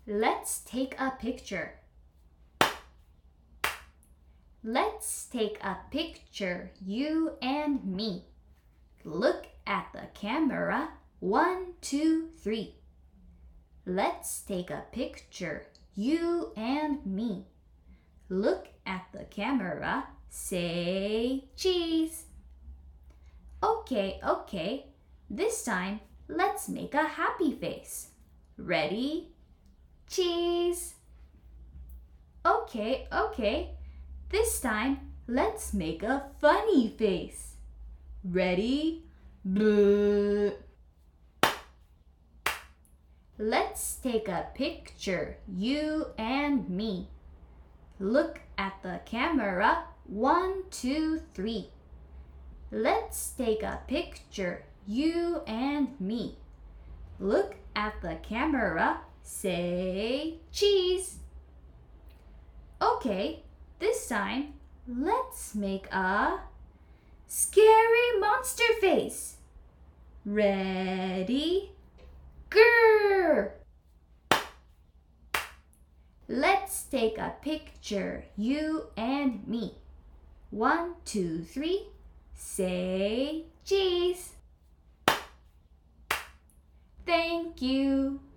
Let's take a picture. Let's take a picture, you and me. Look at the camera. 1, 2, 3. Let's take a picture, you and me. Look at the camera. Say cheese. Okay. This time, let's make a happy face. Ready? Cheese. Okay. This time, let's make a funny face. Ready? Bleh. Let's take a picture, you and me. Look at the camera. 1, 2, 3. Let's take a picture, you and me. Look at the camera. Say cheese. Okay, this time, let's make a scary monster face. Ready? Grrr! Let's take a picture, you and me. 1, 2, 3. Say cheese. Thank you.